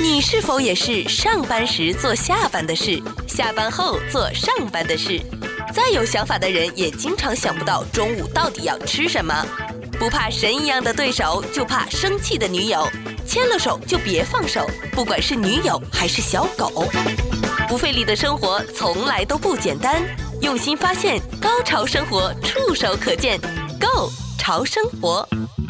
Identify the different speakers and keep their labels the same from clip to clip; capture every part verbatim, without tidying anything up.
Speaker 1: 你是否也是上班时做下班的事，下班后做上班的事？再有想法的人也经常想不到中午到底要吃什么。不怕神一样的对手，就怕生气的女友。牵了手就别放手，不管是女友还是小狗。不费力的生活从来都不简单，用心发现，高潮生活触手可见 Go 潮生活。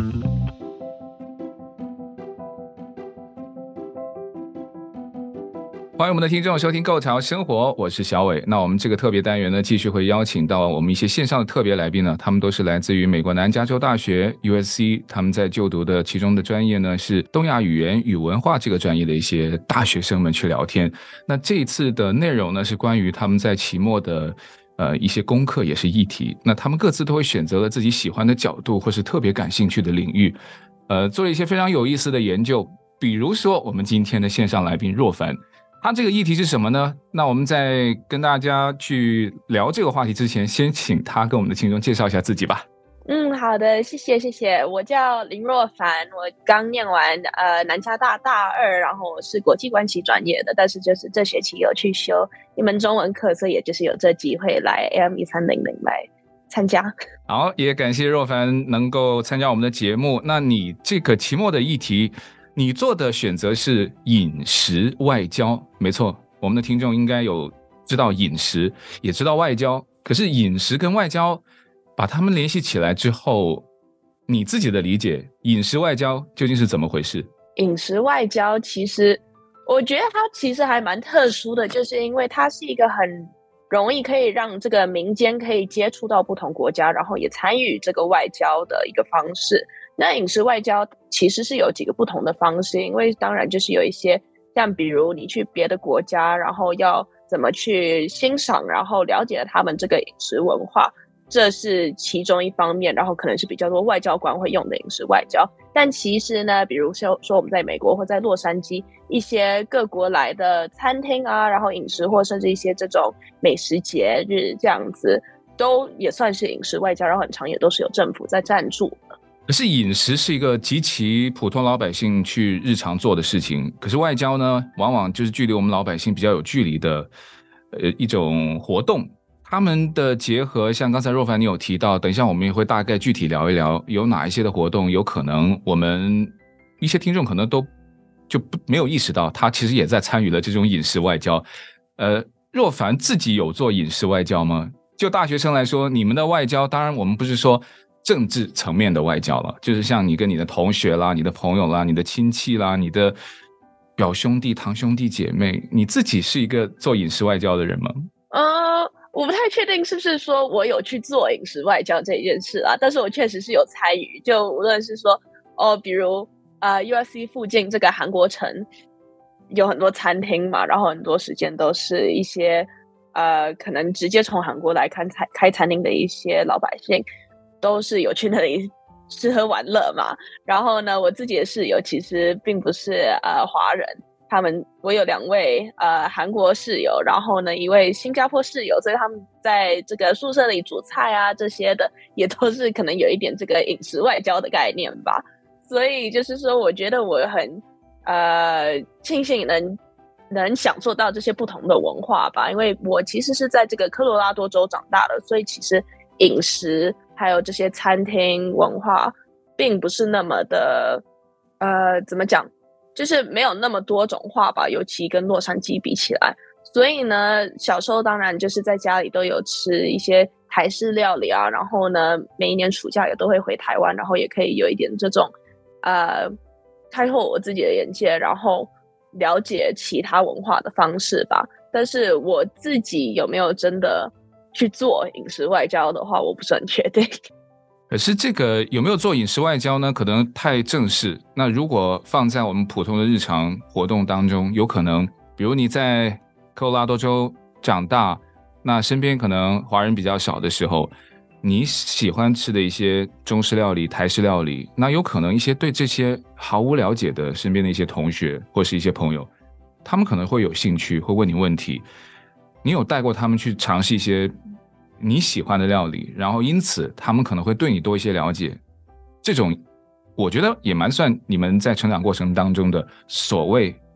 Speaker 2: 欢迎我们的听众收听《购潮生活》，我是小伟。那我们这个特别单元呢，继续会邀请到我们一些线上的特别来宾呢，他们都是来自于美国南加州大学 U S C， 他们在就读的其中的专业呢是东亚语言与文化这个专业的一些大学生们去聊天。那这一次的内容呢是关于他们在期末的呃一些功课，也是议题。那他们各自都会选择了自己喜欢的角度或是特别感兴趣的领域，呃，做了一些非常有意思的研究。比如说我们今天的线上来宾若凡。他这个议题是什么呢？那我们在跟大家去聊这个话题之前，先请他跟我们的听众介绍一下自己吧。
Speaker 3: 嗯，好的，谢谢谢谢。我叫林若凡，我刚念完呃南加大大二，然后我是国际关系专业的，但是就是这学期有去修一门中文课，所以也就是有这机会来 A M 一三零零来参加。
Speaker 2: 好，也感谢若凡能够参加我们的节目。那你这个期末的议题，你做的选择是饮食外交，没错，我们的听众应该有知道饮食，也知道外交，可是饮食跟外交把它们联系起来之后，你自己的理解，饮食外交究竟是怎么回事？
Speaker 3: 饮食外交其实我觉得它其实还蛮特殊的，就是因为它是一个很容易可以让这个民间可以接触到不同国家，然后也参与这个外交的一个方式。那饮食外交其实是有几个不同的方式，因为当然就是有一些像比如你去别的国家，然后要怎么去欣赏然后了解他们这个饮食文化，这是其中一方面，然后可能是比较多外交官会用的饮食外交。但其实呢，比如说说我们在美国或在洛杉矶一些各国来的餐厅啊，然后饮食或甚至一些这种美食节日这样子，都也算是饮食外交，然后很常也都是有政府在赞助的。
Speaker 2: 可是饮食是一个极其普通老百姓去日常做的事情，可是外交呢，往往就是距离我们老百姓比较有距离的呃一种活动。他们的结合，像刚才若凡你有提到，等一下我们也会大概具体聊一聊，有哪一些的活动有可能我们一些听众可能都就没有意识到，他其实也在参与了这种饮食外交。呃，若凡自己有做饮食外交吗？就大学生来说，你们的外交，当然我们不是说政治层面的外交了，就是像你跟你的同学啦、你的朋友啦、你的亲戚啦、你的表兄弟、堂兄弟姐妹，你自己是一个做饮食外交的人吗？
Speaker 3: 呃，我不太确定是不是说我有去做饮食外交这件事啊，但是我确实是有参与，就无论是说哦，比如呃 U S C 附近这个韩国城有很多餐厅嘛，然后很多时间都是一些呃可能直接从韩国来开餐开餐厅的一些老百姓。都是有去那里吃喝玩乐嘛，然后呢，我自己的室友其实并不是呃华人，他们我有两位呃韩国室友，然后呢一位新加坡室友，所以他们在这个宿舍里煮菜啊这些的，也都是可能有一点这个饮食外交的概念吧。所以就是说，我觉得我很呃庆幸能能享受到这些不同的文化吧，因为我其实是在这个科罗拉多州长大的，所以其实饮食还有这些餐厅文化并不是那么的呃怎么讲，就是没有那么多种化吧，尤其跟洛杉矶比起来。所以呢，小时候当然就是在家里都有吃一些台式料理啊，然后呢每一年暑假也都会回台湾，然后也可以有一点这种呃开拓我自己的眼界，然后了解其他文化的方式吧。但是我自己有没有真的去做饮食外交的话，我不是很确定。
Speaker 2: 可是这个有没有做饮食外交呢？可能太正式。那如果放在我们普通的日常活动当中，有可能，比如你在科罗拉多州长大，那身边可能华人比较少的时候，你喜欢吃的一些中式料理、台式料理，那有可能一些对这些毫无了解的身边的一些同学或是一些朋友，他们可能会有兴趣，会问你问题。你有带过他们去尝试一些你喜欢的料理，然后因此他们可能会对你多一些了解，这种我觉得也蛮算你们在成长过程当中的所谓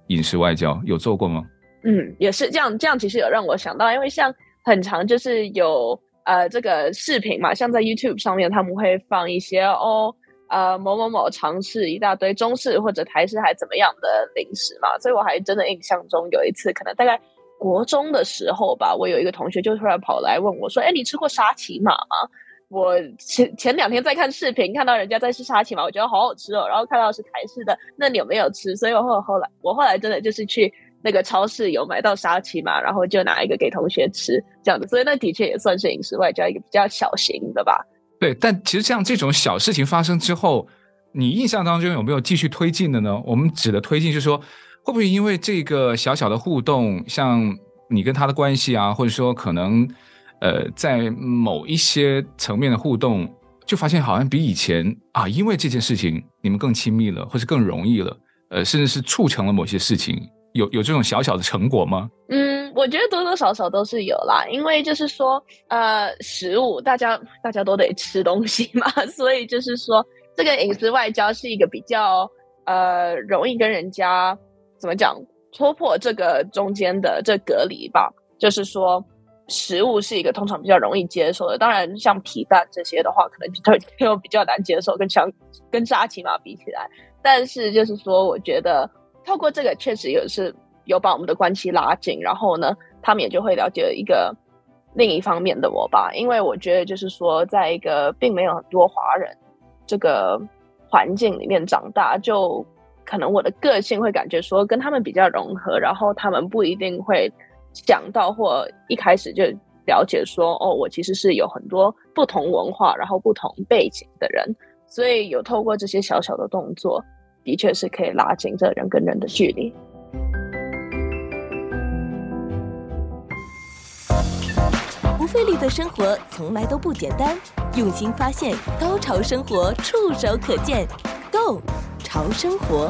Speaker 2: 饮食外交，有做过吗？
Speaker 3: 嗯，也是这样，这样其实有让我想到，因为像很常就是有呃这个视频嘛，像在 YouTube 上面他们会放一些哦呃某某某尝试一大堆中式或者台式还怎么样的零食嘛，所以我还真的印象中有一次可能大概国中的时候吧，我有一个同学就突然跑来问我说，哎，你吃过沙琪玛吗？我前前两天在看视频，看到人家在吃沙琪玛，我觉得好好吃哦，然后看到是台式的，那你有没有吃？所以我后后来我后来真的就是去那个超市有买到沙琪玛，然后就拿一个给同学吃这样子，所以那的确也算是饮食外交一个比较小型的吧。
Speaker 2: 对，但其实像这种小事情发生之后，你印象当中有没有继续推进的呢？我们指的推进就是说，会不会因为这个小小的互动，像你跟他的关系啊，或者说可能呃，在某一些层面的互动，就发现好像比以前啊，因为这件事情你们更亲密了，或是更容易了，呃，甚至是促成了某些事情，有有这种小小的成果吗？
Speaker 3: 嗯，我觉得多多少少都是有啦，因为就是说，呃，食物大家大家都得吃东西嘛，所以就是说，这个饮食外交是一个比较呃容易跟人家怎么讲戳破这个中间的这隔离吧，就是说。食物是一个通常比较容易接受的，当然像皮蛋这些的话，可能就就比较难接受，跟像跟沙琪玛比起来。但是就是说，我觉得透过这个确实也是有把我们的关系拉近，然后呢，他们也就会了解一个另一方面的我吧。因为我觉得就是说，在一个并没有很多华人这个环境里面长大，就可能我的个性会感觉说跟他们比较融合，然后他们不一定会。想到或一开始就了解说，哦，我其实是有很多不同文化，然后不同背景的人，所以有透过这些小小的动作，的确是可以拉近这人跟人的距离。
Speaker 1: 不费力的生活从来都不简单，用心发现，高潮生活触手可见 Go 潮生活。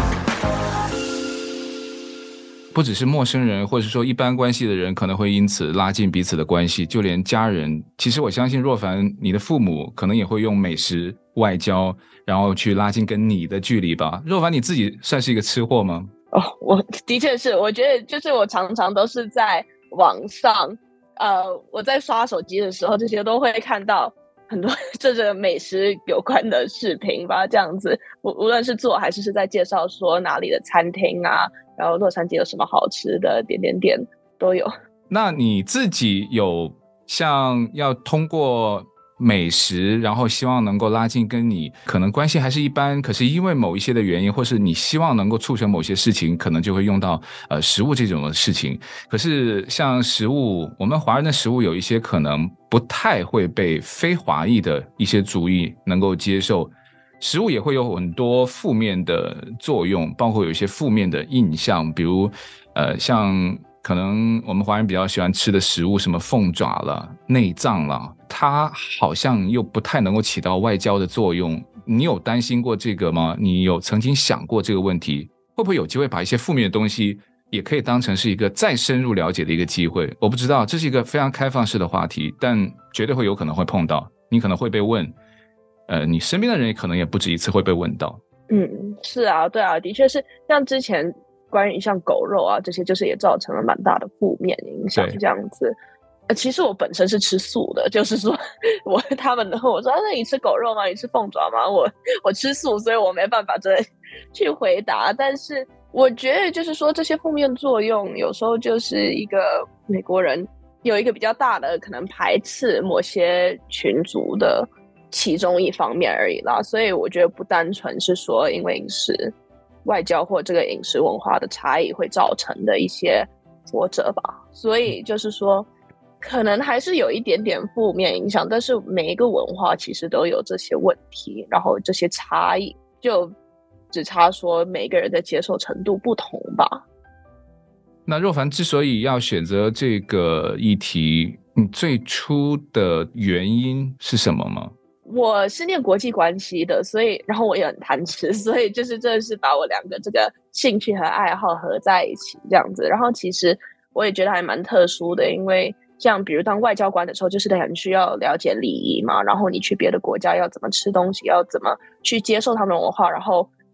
Speaker 2: 不只是陌生人，或者说一般关系的人可能会因此拉近彼此的关系，就连家人，其实我相信若凡你的父母可能也会用美食外交然后去拉近跟你的距离吧。若凡你自己算是一个吃货吗？
Speaker 3: 哦，我的确是，我觉得就是我常常都是在网上呃，我在刷手机的时候，这些都会看到很多这个美食有关的视频吧，这样子无无论是做还是是在介绍说哪里的餐厅啊，然后洛杉矶有什么好吃的点点点都有。
Speaker 2: 那你自己有像要通过美食然后希望能够拉近跟你可能关系还是一般，可是因为某一些的原因，或是你希望能够促成某些事情，可能就会用到呃食物这种的事情。可是像食物，我们华人的食物有一些可能不太会被非华裔的一些族裔能够接受，食物也会有很多负面的作用，包括有一些负面的印象，比如呃像可能我们华人比较喜欢吃的食物，什么凤爪了、内脏了，它好像又不太能够起到外交的作用。你有担心过这个吗？你有曾经想过这个问题？会不会有机会把一些负面的东西也可以当成是一个再深入了解的一个机会？我不知道，这是一个非常开放式的话题，但绝对会有可能会碰到，你可能会被问，呃，你身边的人也可能也不止一次会被问到。
Speaker 3: 嗯，是啊，对啊，的确是像之前关于像狗肉啊这些，就是也造成了蛮大的负面影响这样子。呃，其实我本身是吃素的，就是说我他们问我说、啊、那你吃狗肉吗？你吃凤爪吗？我我吃素，所以我没办法真的去回答。但是我觉得就是说这些负面作用有时候就是一个美国人有一个比较大的可能排斥某些群族的其中一方面而已啦。所以我觉得不单纯是说因为饮食外交或这个饮食文化的差异会造成的一些挫折吧。所以就是说可能还是有一点点负面影响，但是每一个文化其实都有这些问题，然后这些差异就只差说每个人的接受程度不同吧。
Speaker 2: 那若凡之所以要选择这个议题，你最初的原因是什么吗？
Speaker 3: 我是念国际关系的，所以然后我也很贪吃，所以就是真的是把我两个这个兴趣和爱好合在一起这样子。然后其实我也觉得还蛮特殊的，因为像比如当外交官的时候，就是很需要了解礼仪嘛，然后你去别的国家要怎么吃东西，要怎么去接受他们的文化，然后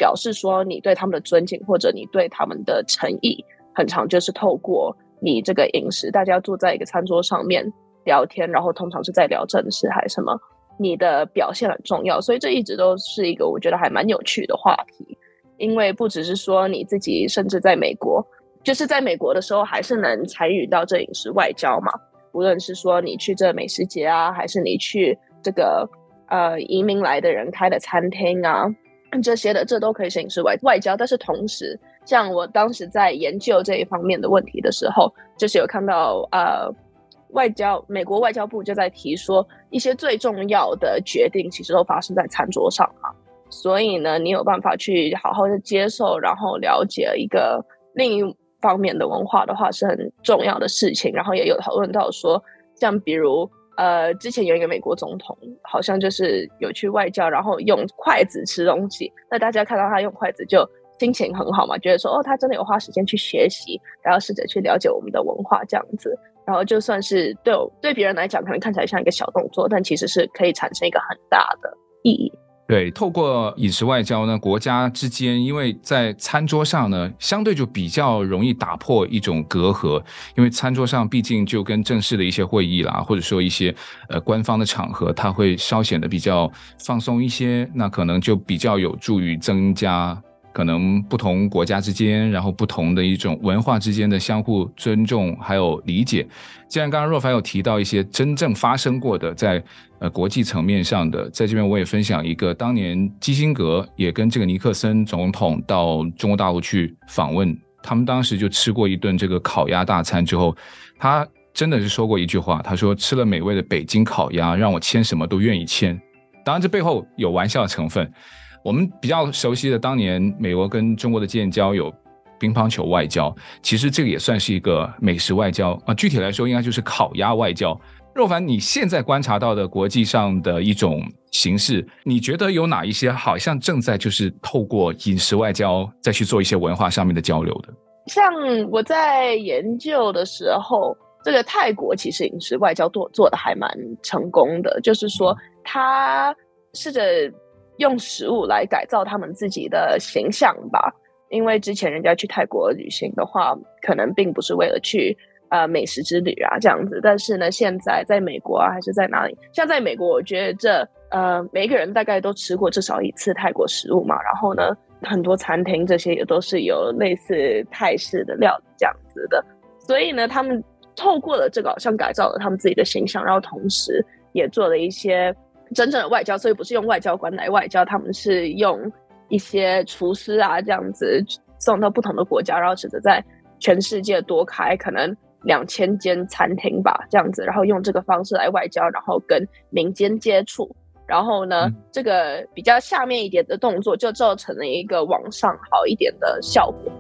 Speaker 3: 表示说你对他们的尊敬或者你对他们的诚意，很常就是透过你这个饮食，大家坐在一个餐桌上面聊天，然后通常是在聊正事还是什么，你的表现很重要，所以这一直都是一个我觉得还蛮有趣的话题。因为不只是说你自己，甚至在美国，就是在美国的时候还是能参与到这饮食外交嘛，无论是说你去这美食节啊，还是你去这个呃移民来的人开的餐厅啊，这些的，这都可以是饮食外外交。但是同时，像我当时在研究这一方面的问题的时候，就是有看到呃外交美国外交部就在提说，一些最重要的决定其实都发生在餐桌上嘛。所以呢，你有办法去好好的接受，然后了解一个另一方面的文化的话，是很重要的事情。然后也有讨论到说，像比如呃，之前有一个美国总统，好像就是有去外交，然后用筷子吃东西。那大家看到他用筷子就心情很好嘛，觉得说哦，他真的有花时间去学习，然后试着去了解我们的文化这样子。然后就算是对对别人来讲，可能看起来像一个小动作，但其实是可以产生一个很大的意义。
Speaker 2: 对，透过饮食外交呢，国家之间因为在餐桌上呢，相对就比较容易打破一种隔阂，因为餐桌上毕竟就跟正式的一些会议啦，或者说一些呃官方的场合，它会稍显得比较放松一些，那可能就比较有助于增加可能不同国家之间，然后不同的一种文化之间的相互尊重还有理解。既然刚刚若凡有提到一些真正发生过的在呃国际层面上的，在这边我也分享一个，当年基辛格也跟这个尼克森总统到中国大陆去访问，他们当时就吃过一顿这个烤鸭大餐之后，他真的是说过一句话，他说吃了美味的北京烤鸭，让我签什么都愿意签。当然这背后有玩笑的成分，我们比较熟悉的当年美国跟中国的建交有乒乓球外交，其实这个也算是一个美食外交啊。具体来说应该就是烤鸭外交。若凡，你现在观察到的国际上的一种形式，你觉得有哪一些好像正在就是透过饮食外交再去做一些文化上面的交流的？
Speaker 3: 像我在研究的时候，这个泰国其实饮食外交做做的还蛮成功的，就是说他试着用食物来改造他们自己的形象吧。因为之前人家去泰国旅行的话，可能并不是为了去呃美食之旅啊这样子，但是呢，现在在美国啊还是在哪里，像在美国，我觉得这呃每一个人大概都吃过至少一次泰国食物嘛，然后呢，很多餐厅这些也都是有类似泰式的料理这样子的，所以呢，他们透过了这个好像改造了他们自己的形象，然后同时也做了一些真正的外交，所以不是用外交官来外交，他们是用一些厨师啊这样子送到不同的国家，然后试着在全世界多开可能两千间餐厅吧这样子，然后用这个方式来外交，然后跟民间接触，然后呢、嗯、这个比较下面一点的动作就造成了一个往上好一点的效果。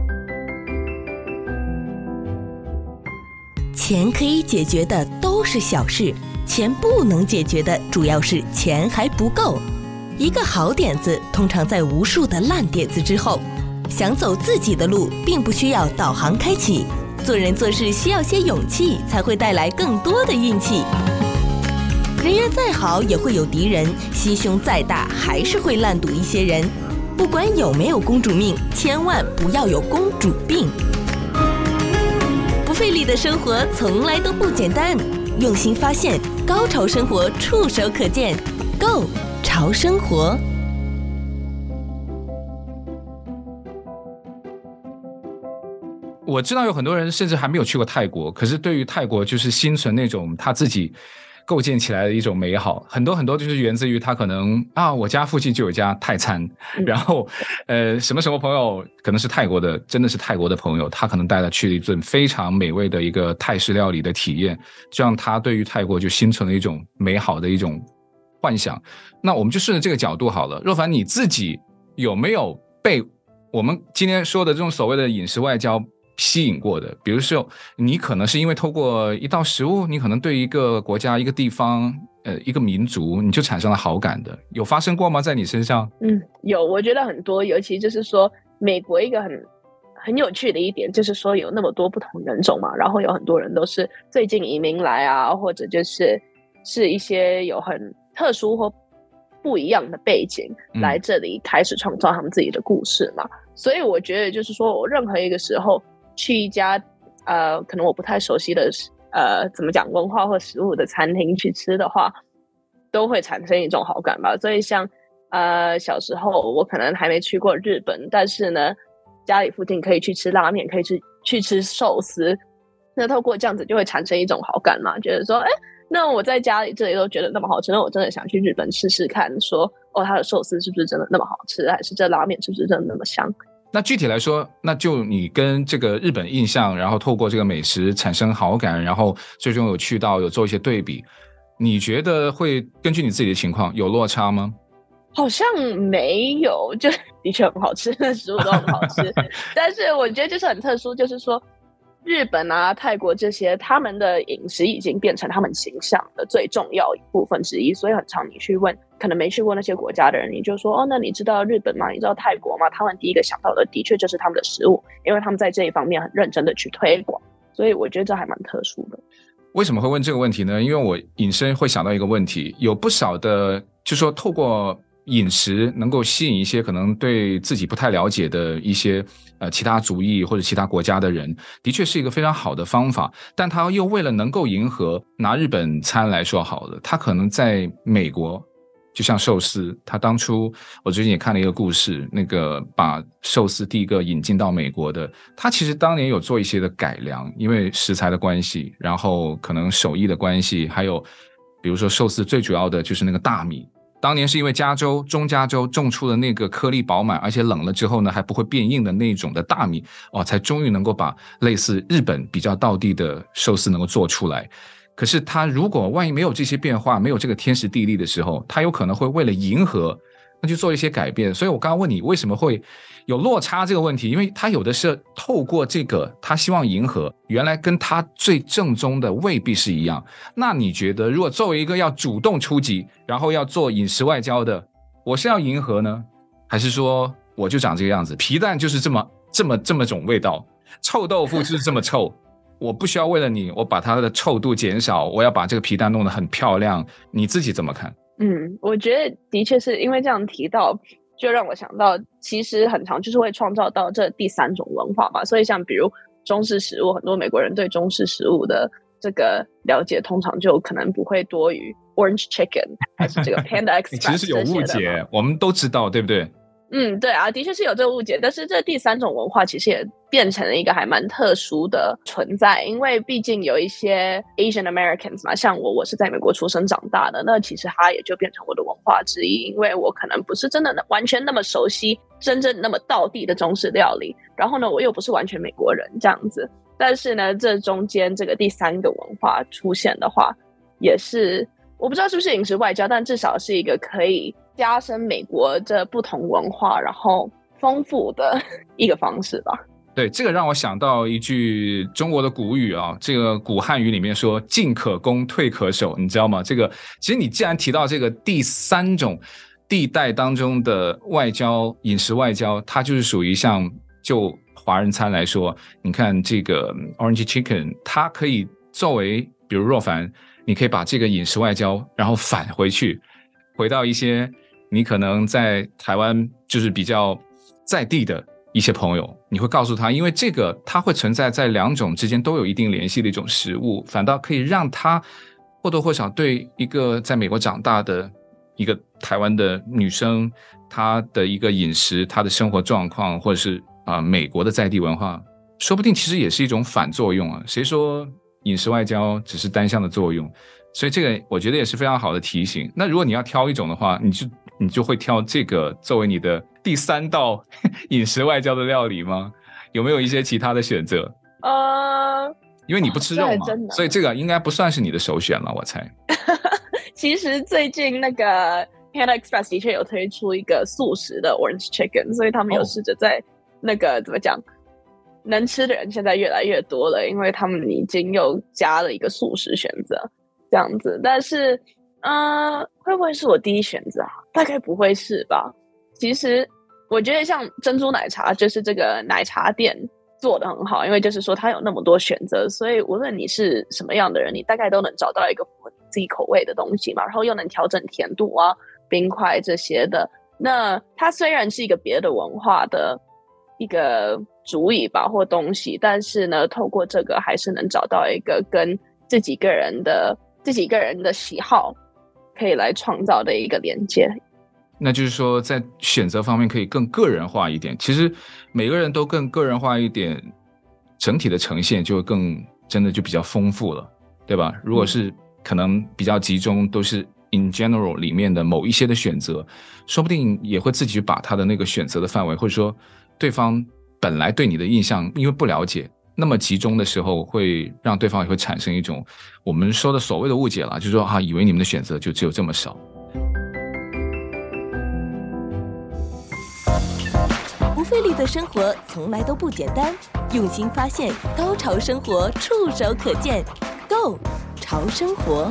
Speaker 1: 钱可以解决的都是小事，钱不能解决的主要是钱还不够。一个好点子通常在无数的烂点子之后。想走自己的路并不需要导航开启，做人做事需要些勇气，才会带来更多的运气。人缘再好也会有敌人，心胸再大还是会烂赌一些人。不管有没有公主命，千万不要有公主病。不费力的生活从来都不简单，用心发现，高潮生活触手可见 Go 潮生活。
Speaker 2: 我知道有很多人甚至还没有去过泰国，可是对于泰国就是心存那种他自己构建起来的一种美好，很多很多就是源自于他可能啊，我家附近就有一家泰餐，然后呃什么什么朋友可能是泰国的，真的是泰国的朋友，他可能带他去了一顿非常美味的一个泰式料理的体验，这样他对于泰国就心存了一种美好的一种幻想。那我们就顺着这个角度好了，若凡你自己有没有被我们今天说的这种所谓的饮食外交吸引过的？比如说你可能是因为透过一道食物，你可能对一个国家一个地方呃一个民族你就产生了好感的，有发生过吗在你身上？
Speaker 3: 嗯，有，我觉得很多，尤其就是说美国一个很很有趣的一点就是说有那么多不同人种嘛，然后有很多人都是最近移民来啊，或者就是是一些有很特殊或不一样的背景来这里开始创造他们自己的故事嘛。嗯、所以我觉得就是说我任何一个时候去一家呃可能我不太熟悉的呃怎么讲文化或食物的餐厅去吃的话，都会产生一种好感吧。所以像呃小时候我可能还没去过日本，但是呢家里附近可以去吃拉面，可以去去吃寿司，那透过这样子就会产生一种好感嘛，觉得说哎，那我在家里这里都觉得那么好吃，那我真的想去日本试试看，说哦它的寿司是不是真的那么好吃，还是这拉面是不是真的那么香。
Speaker 2: 那具体来说，那就你跟这个日本印象，然后透过这个美食产生好感，然后最终有去到有做一些对比，你觉得会根据你自己的情况有落差吗？
Speaker 3: 好像没有，就的确很好吃，食物都很好吃但是我觉得就是很特殊，就是说日本啊泰国这些他们的饮食已经变成他们形象的最重要一部分之一，所以很常你去问可能没去过那些国家的人，你就说哦，那你知道日本吗？你知道泰国吗？他们第一个想到的的确就是他们的食物，因为他们在这一方面很认真的去推广，所以我觉得这还蛮特殊的。
Speaker 2: 为什么会问这个问题呢？因为我引申会想到一个问题，有不少的就是说透过饮食能够吸引一些可能对自己不太了解的一些呃其他族裔或者其他国家的人，的确是一个非常好的方法，但他又为了能够迎合，拿日本餐来说好了，他可能在美国就像寿司，他当初我最近也看了一个故事，那个把寿司第一个引进到美国的，他其实当年有做一些的改良，因为食材的关系，然后可能手艺的关系，还有比如说寿司最主要的就是那个大米，当年是因为加州中加州种出了那个颗粒饱满而且冷了之后呢还不会变硬的那种的大米，哦，才终于能够把类似日本比较道地的寿司能够做出来。可是他如果万一没有这些变化，没有这个天时地利的时候，他有可能会为了迎合那就做一些改变。所以我刚刚问你为什么会有落差这个问题，因为他有的是透过这个他希望迎合，原来跟他最正宗的未必是一样。那你觉得如果作为一个要主动出击然后要做饮食外交的，我是要迎合呢，还是说我就长这个样子，皮蛋就是这么这么这么种味道，臭豆腐就是这么臭我不需要为了你我把它的臭度减少，我要把这个皮蛋弄得很漂亮，你自己怎么看？
Speaker 3: 嗯，我觉得的确是因为这样提到，就让我想到其实很常就是会创造到这第三种文化嘛。所以像比如中式食物，很多美国人对中式食物的这个了解通常就可能不会多于 Orange Chicken 还是这个 Panda Express
Speaker 2: 其实是有误解，我们都知道对不对？
Speaker 3: 嗯，对啊，的确是有这个误解，但是这第三种文化其实也变成了一个还蛮特殊的存在，因为毕竟有一些 Asian Americans 嘛，像我，我是在美国出生长大的，那其实它也就变成我的文化之一，因为我可能不是真的完全那么熟悉真正那么道地的中式料理，然后呢，我又不是完全美国人这样子，但是呢，这中间这个第三个文化出现的话，也是我不知道是不是饮食外交，但至少是一个可以加深美国这不同文化然后丰富的一个方式吧。
Speaker 2: 对，这个让我想到一句中国的古语啊，这个古汉语里面说进可攻退可守，你知道吗？这个其实你既然提到这个第三种地带当中的外交，饮食外交，它就是属于像就华人餐来说，你看这个 Orange Chicken 它可以作为比如若凡，你可以把这个饮食外交然后返回去，回到一些你可能在台湾就是比较在地的一些朋友，你会告诉他，因为这个它会存在在两种之间都有一定联系的一种食物，反倒可以让他或多或少对一个在美国长大的一个台湾的女生，她的一个饮食，她的生活状况，或者是、呃、美国的在地文化，说不定其实也是一种反作用啊。谁说饮食外交只是单向的作用？所以这个我觉得也是非常好的提醒。那如果你要挑一种的话，你就你就会挑这个作为你的第三道饮食外交的料理吗？有没有一些其他的选择？
Speaker 3: 呃，
Speaker 2: 因为你不吃肉嘛，所以这个应该不算是你的首选了，我猜。
Speaker 3: 其实最近那个 Panda Express 的确有推出一个素食的 Orange Chicken， 所以他们有试着在那个、oh. 怎么讲，能吃的人现在越来越多了，因为他们已经又加了一个素食选择这样子。但是呃，会不会是我第一选择啊？大概不会是吧。其实我觉得像珍珠奶茶就是这个奶茶店做得很好，因为就是说它有那么多选择，所以无论你是什么样的人，你大概都能找到一个符合你自己口味的东西嘛，然后又能调整甜度啊， 冰块这些的。那它虽然是一个别的文化的一个主语吧或东西，但是呢，透过这个还是能找到一个跟自己个人的自己个人的喜好可以来创造的一个连接。
Speaker 2: 那就是说在选择方面可以更个人化一点，其实每个人都更个人化一点，整体的呈现就会更真的就比较丰富了，对吧？如果是可能比较集中都是 in general 里面的某一些的选择，说不定也会自己把他的那个选择的范围，或者说对方本来对你的印象因为不了解那么集中的时候，会让对方也会产生一种我们说的所谓的误解了，就是说啊，以为你们的选择就只有这么少。
Speaker 1: 不费力的生活从来都不简单，用心发现，高潮生活触手可见 Go 潮生活。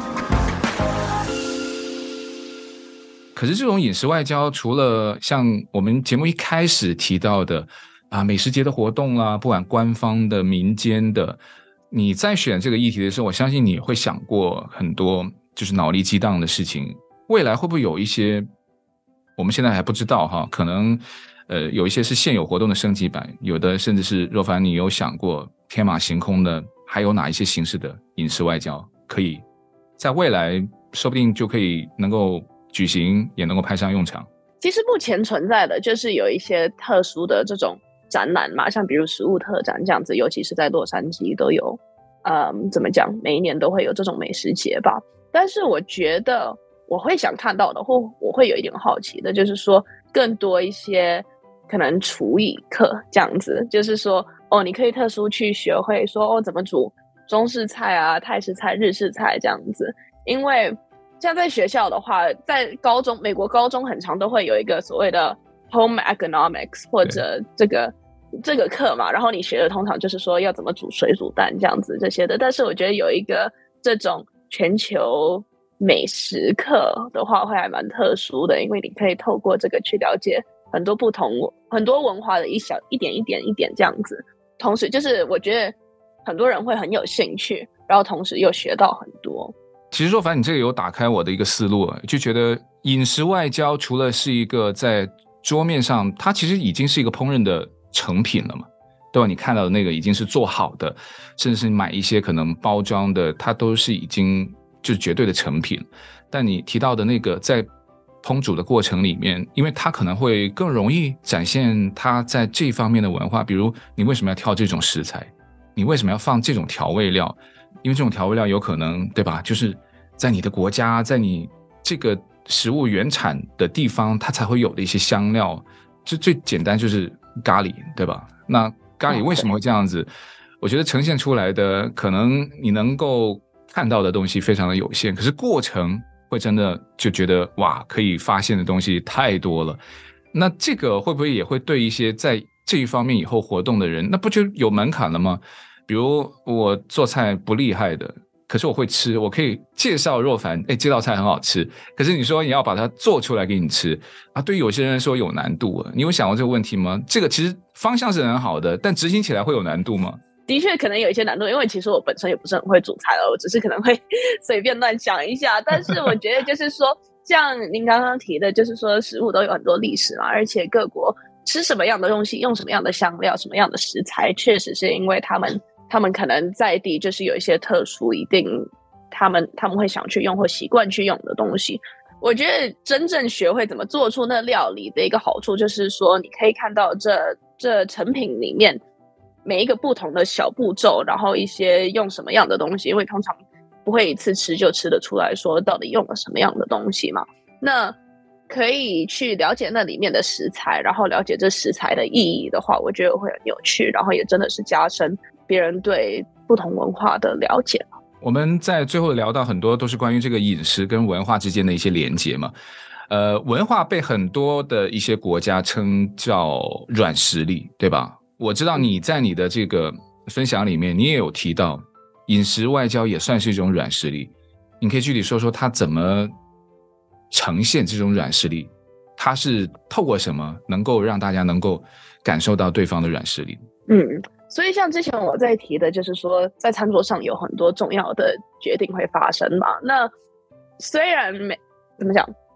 Speaker 2: 可是这种饮食外交，除了像我们节目一开始提到的啊，美食节的活动啦，不管官方的、民间的，你在选这个议题的时候，我相信你会想过很多就是脑力激荡的事情。未来会不会有一些我们现在还不知道哈，可能呃有一些是现有活动的升级版，有的甚至是若凡你有想过天马行空的，还有哪一些形式的饮食外交可以在未来说不定就可以能够举行，也能够派上用场？
Speaker 3: 其实目前存在的就是有一些特殊的这种展览嘛，像比如食物特展这样子，尤其是在洛杉矶都有，嗯，怎么讲，每一年都会有这种美食节吧。但是我觉得我会想看到的，或我会有一点好奇的，就是说更多一些可能厨艺课这样子，就是说哦，你可以特殊去学会说哦怎么煮中式菜啊、泰式菜、日式菜这样子。因为像在学校的话，在高中，美国高中很常都会有一个所谓的 home economics 或者这个这个课嘛，然后你学的通常就是说要怎么煮水煮蛋这样子这些的。但是我觉得有一个这种全球美食课的话会还蛮特殊的，因为你可以透过这个去了解很多不同很多文化的一小一点一点一点这样子，同时就是我觉得很多人会很有兴趣，然后同时又学到很多。
Speaker 2: 其实若凡你这个有打开我的一个思路，就觉得饮食外交除了是一个在桌面上，它其实已经是一个烹饪的成品了嘛，对吧？你看到的那个已经是做好的，甚至是买一些可能包装的，它都是已经就是绝对的成品。但你提到的那个在烹煮的过程里面，因为它可能会更容易展现它在这方面的文化，比如你为什么要挑这种食材，你为什么要放这种调味料，因为这种调味料有可能，对吧，就是在你的国家，在你这个食物原产的地方它才会有的一些香料，就最简单就是咖喱，对吧？那咖喱为什么会这样子？我觉得呈现出来的可能你能够看到的东西非常的有限，可是过程会真的就觉得哇，可以发现的东西太多了。那这个会不会也会对一些在这一方面以后活动的人，那不就有门槛了吗？比如我做菜不厉害的，可是我会吃，我可以介绍若凡，哎，这道菜很好吃。可是你说你要把它做出来给你吃啊，对于有些人说有难度啊。你有想过这个问题吗？这个其实方向是很好的，但执行起来会有难度吗？
Speaker 3: 的确可能有一些难度，因为其实我本身也不是很会煮菜了，我只是可能会随便乱想一下。但是我觉得就是说，像您刚刚提的，就是说食物都有很多历史嘛，而且各国吃什么样的东西，用什么样的香料，什么样的食材，确实是因为他们他们可能在地就是有一些特殊，一定他们他们会想去用或习惯去用的东西。我觉得真正学会怎么做出那料理的一个好处，就是说你可以看到这这成品里面每一个不同的小步骤，然后一些用什么样的东西，因为通常不会一次吃就吃得出来说到底用了什么样的东西嘛。那可以去了解那里面的食材，然后了解这食材的意义的话，我觉得会很有趣，然后也真的是加深别人对不同文化的了解。
Speaker 2: 我们在最后聊到很多都是关于这个饮食跟文化之间的一些连结嘛。呃，文化被很多的一些国家称叫软实力，对吧？我知道你在你的这个分享里面，你也有提到饮食外交也算是一种软实力，你可以具体说说它怎么呈现这种软实力，它是透过什么能够让大家能够感受到对方的软实力？
Speaker 3: 嗯，所以像之前我在提的就是说在餐桌上有很多重要的决定会发生嘛。那虽然没怎么讲，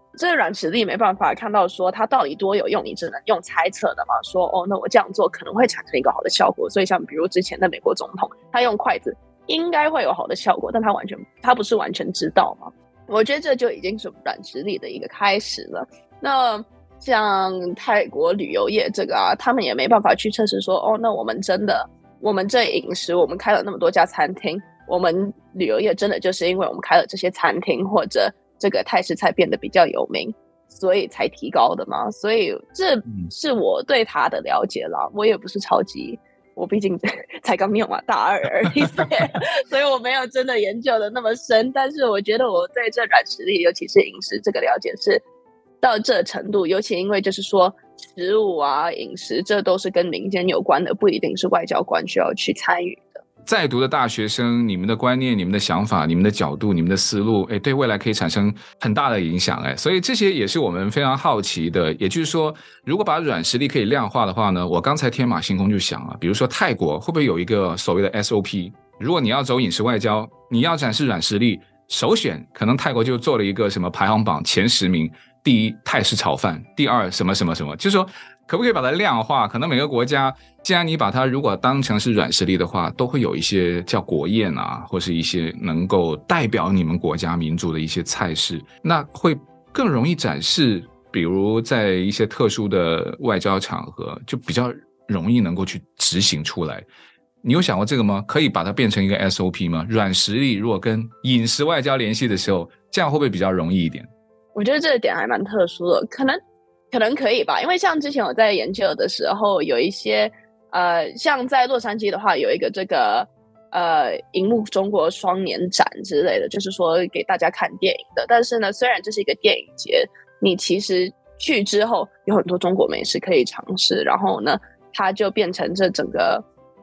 Speaker 3: 这个软实力没办法看到说它到底多有用，你只能用猜测的嘛，说哦，那我这样做可能会产生一个好的效果。所以像比如之前的美国总统，他用筷子应该会有好的效果，但他完全他不是完全知道嘛。我觉得这就已经是软实力的一个开始了。那像泰国旅游业这个啊，他们也没办法去测试说，哦，那我们真的，我们这饮食，我们开了那么多家餐厅，我们旅游业真的就是因为我们开了这些餐厅，或者这个泰式菜变得比较有名，所以才提高的嘛。所以这是我对他的了解啦，我也不是超级。我毕竟才刚念完大二而已，所以所以我没有真的研究的那么深。但是我觉得我对这软实力，尤其是饮食这个了解是到这程度，尤其因为就是说食物啊、饮食这都是跟民间有关的，不一定是外交官需要去参与的。
Speaker 2: 在读的大学生，你们的观念、你们的想法、你们的角度、你们的思路，哎，对未来可以产生很大的影响，哎，所以这些也是我们非常好奇的。也就是说，如果把软实力可以量化的话呢，我刚才天马行空就想了，比如说泰国会不会有一个所谓的 S O P？ 如果你要走饮食外交，你要展示软实力，首选可能泰国就做了一个什么排行榜前十名，第一泰式炒饭，第二什么什么什么，就是说可不可以把它量化？可能每个国家，既然你把它如果当成是软实力的话，都会有一些叫国宴啊，或是一些能够代表你们国家民族的一些菜式，那会更容易展示。比如在一些特殊的外交场合，就比较容易能够去执行出来。你有想过这个吗？可以把它变成一个 S O P 吗？软实力如果跟饮食外交联系的时候，这样会不会比较容易一点？
Speaker 3: 我觉得这个点还蛮特殊的，可能可能可以吧。因为像之前我在研究的时候，有一些呃，像在洛杉矶的话，有一个这个呃荧幕中国双年展之类的，就是说给大家看电影的。但是呢，虽然这是一个电影节，你其实去之后有很多中国美食可以尝试，然后呢，它就变成这整个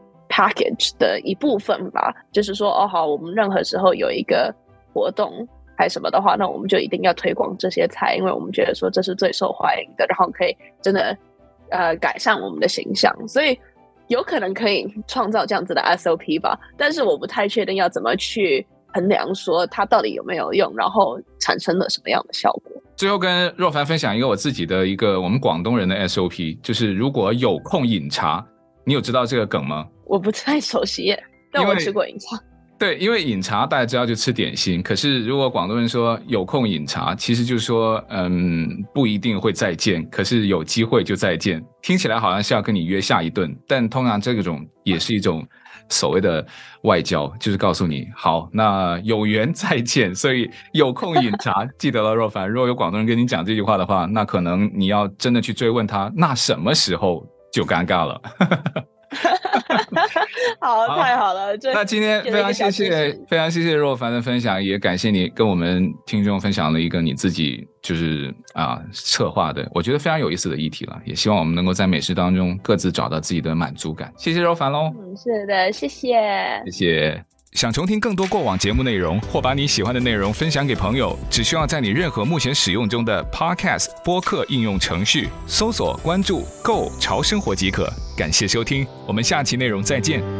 Speaker 3: package 的一部分吧。就是说，哦好，我们任何时候有一个活动还什么的话，那我们就一定要推广这些菜，因为我们觉得说这是最受欢迎的，然后可以真的呃改善我们的形象，所以有可能可以创造这样子的 S O P 吧。但是我不太确定要怎么去衡量说它到底有没有用，然后产生了什么样的效果。
Speaker 2: 最后跟若凡分享一个我自己的一个我们广东人的 S O P， 就是如果有空饮茶，你有知道这个梗吗？
Speaker 3: 我不太熟悉耶，但我吃过饮茶。
Speaker 2: 对，因为饮茶大家知道就吃点心，可是如果广东人说有空饮茶，其实就是说嗯不一定会再见，可是有机会就再见，听起来好像是要跟你约下一顿，但通常这种也是一种所谓的外交，就是告诉你好，那有缘再见，所以有空饮茶记得了。若凡，如果有广东人跟你讲这句话的话，那可能你要真的去追问他，那什么时候就尴尬了。
Speaker 3: 好，太好了。
Speaker 2: 那今天非常谢谢非常谢谢若凡的分享，也感谢你跟我们听众分享了一个你自己就是啊策划的我觉得非常有意思的议题了，也希望我们能够在美食当中各自找到自己的满足感。谢谢若凡咯。
Speaker 3: 嗯，是的，谢谢
Speaker 2: 谢谢。想重听更多过往节目内容，或把你喜欢的内容分享给朋友，只需要在你任何目前使用中的 Podcast 播客应用程序搜索关注 Go 潮生活即可。感谢收听，我们下期内容再见。